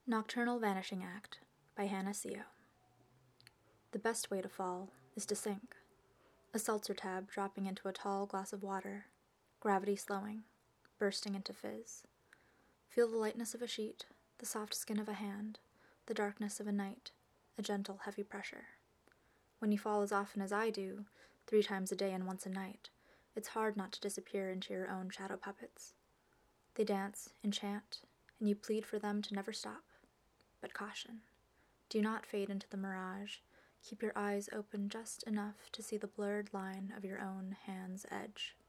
Nocturnal Vanishing Act by Hannah Seo. The best way to fall is to sink. A seltzer tab dropping into a tall glass of water, gravity slowing, bursting into fizz. Feel the lightness of a sheet, the soft skin of a hand, the darkness of a night, a gentle, heavy pressure. When you fall as often as I do, 3 times a day and once a night, it's hard not to disappear into your own shadow puppets. They dance, enchant, and you plead for them to never stop. But caution. Do not fade into the mirage. Keep your eyes open just enough to see the blurred line of your own hand's edge.